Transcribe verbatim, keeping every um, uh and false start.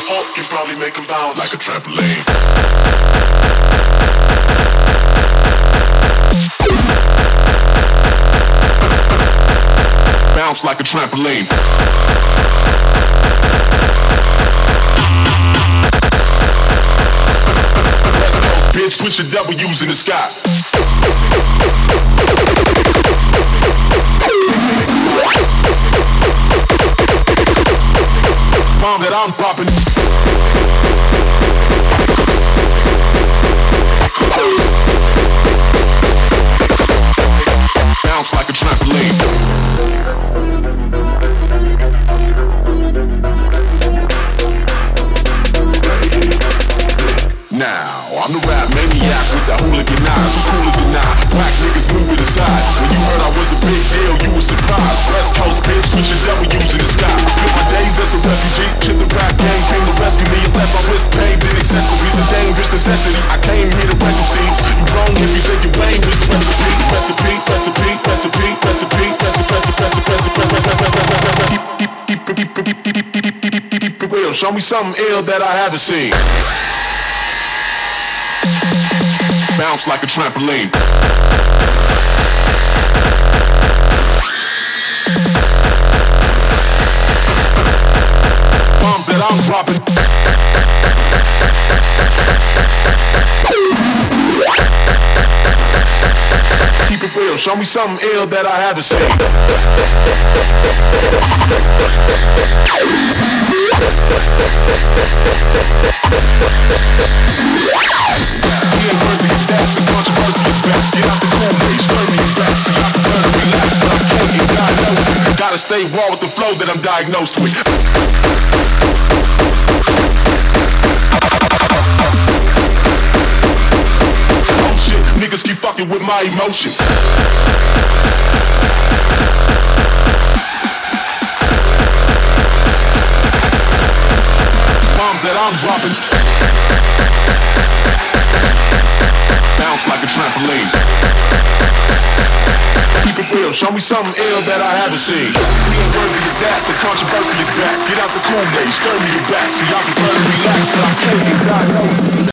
up can probably make them bounce like a trampoline. Bounce like a trampoline. West Coast, bitch, put your W's in the sky. Bomb that I'm popping. Bounce like a trampoline. Now, I'm the rap maniac with the hooligan eyes. Who's hooligan now? Black niggas move it aside. When you heard I was a big deal, you were surprised. West Coast bitch, put your W's in the sky. Spent my days as a refugee. Shit, the rap game came to rescue me and left my wrist paved in accessories. A dangerous necessity. I came here to wreck seeds. You wrong if you think your Wayne was the recipe. Recipe, recipe, recipe, recipe, recipe, recipe, recipe, recipe, recipe, keep, keep, keep, keep, keep, keep, keep, keep, keep it real. Show me something ill that I haven't seen. Bounce like a trampoline. Bombs that I'm dropping. Keep it real, show me something ill that I haven't seen. We ain't worthy of that, the controversy is back. Get out the cool way, stir me back. See, I can learn to relax, but I can't get diagnosed. Gotta stay raw with the flow that I'm diagnosed with. Oh shit, niggas keep fucking with my emotions. Bombs that I'm dropping. Bounce like a trampoline. Keep it real, show me something ill that I haven't seen. We ain't worthy of that, the controversy is back. Get out the cool way, stir me back. See, I can learn to relax, but I can't get diagnosed.